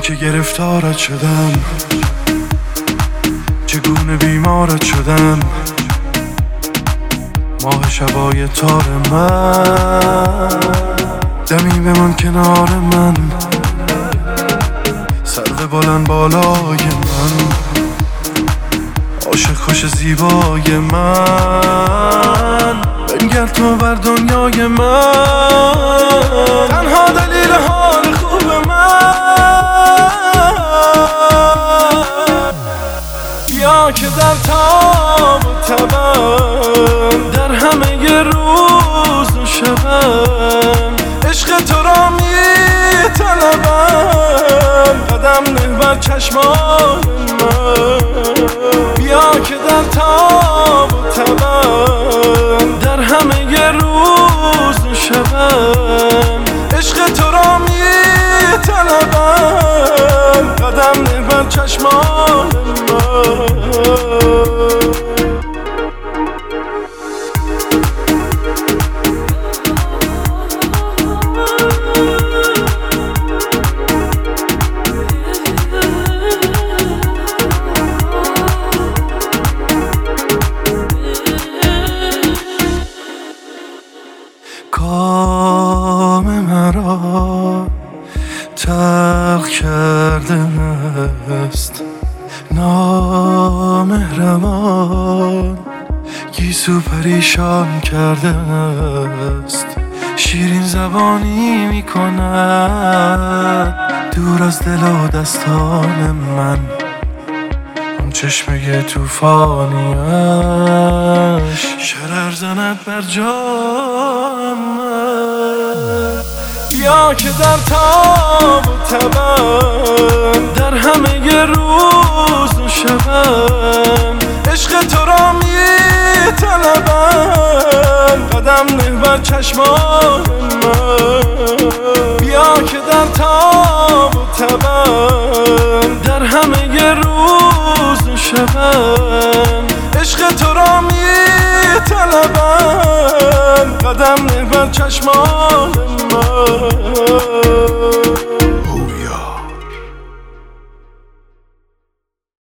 که گرفتارت شدم، چگونه بیمارت شدم. ماه شبای تار من، دمی بمان کنار من، سرو بلند بالای من، عاشق خوش زیبای من. بنگر تو بر دنیای من، تنها دلیل حال خوب من. بیا که در تاب و تبم، در همه روز و شبم، عشق تو را می طلبم. قدم نه بر چشمان من، بیا که در تاب و تبم، در همه روز و شبم، عشق تو را می طلبم. قدم نه بر چشمان من. کام مرا تلخ کرده است، نامهربان گیسو پریشان کرده است. شیرین زبانی می کند دور از دل و دستان من، اون چشمه توفانیش شرر زند بر جان من. بیا که در تاب و تبم، در همه روز و شبم، عشق تو را می طلبم. قدم نه بر چشمان من، بیا که در تاب و تبم، در همه روز و شبم، عشق تو را می طلبم. قدم نه بر چشمان من.